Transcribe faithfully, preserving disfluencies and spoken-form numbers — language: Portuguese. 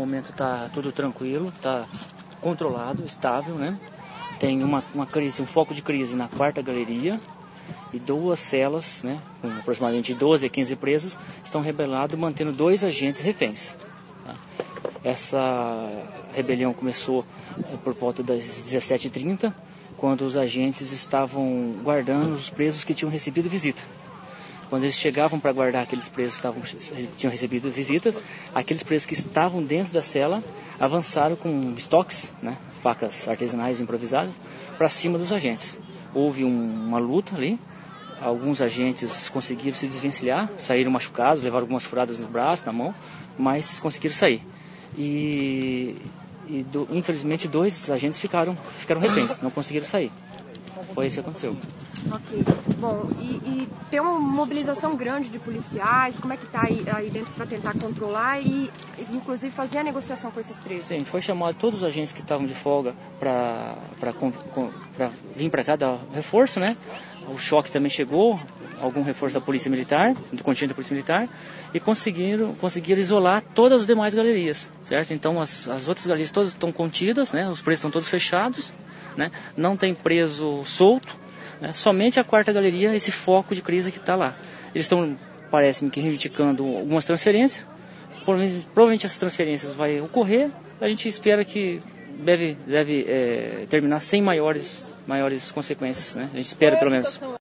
momento está tudo tranquilo, está controlado, estável, né? Tem uma, uma crise, um foco de crise na quarta galeria e duas celas, né, com aproximadamente doze a quinze presos, estão rebelados, mantendo dois agentes reféns. Tá? Essa rebelião começou é, por volta das dezessete e trinta, quando os agentes estavam guardando os presos que tinham recebido visita. Quando eles chegavam para guardar aqueles presos que estavam, tinham recebido visitas, aqueles presos que estavam dentro da cela avançaram com estoques, né, facas artesanais improvisadas, para cima dos agentes. Houve um, uma luta ali, alguns agentes conseguiram se desvencilhar, saíram machucados, levaram algumas furadas no braço, na mão, mas conseguiram sair. E, e do, infelizmente dois agentes ficaram, ficaram reféns, não conseguiram sair. Foi isso que aconteceu. Ok. Bom, e, e tem uma mobilização grande de policiais, como é que está aí, aí dentro para tentar controlar e, inclusive, fazer a negociação com esses presos? Sim, foi chamado todos os agentes que estavam de folga para vir para cá dar reforço, né? O choque também chegou, algum reforço da Polícia Militar, do contingente da Polícia Militar, e conseguiram, conseguiram isolar todas as demais galerias, certo? Então, as, as outras galerias todas estão contidas, né? Os presos estão todos fechados, né? Não tem preso solto, né? Somente a quarta galeria, esse foco de crise que está lá. Eles estão, parece-me que, reivindicando algumas transferências. Provavelmente, provavelmente essas transferências vão ocorrer. A gente espera que deve, deve é, terminar sem maiores, maiores consequências, né? A gente espera pelo menos.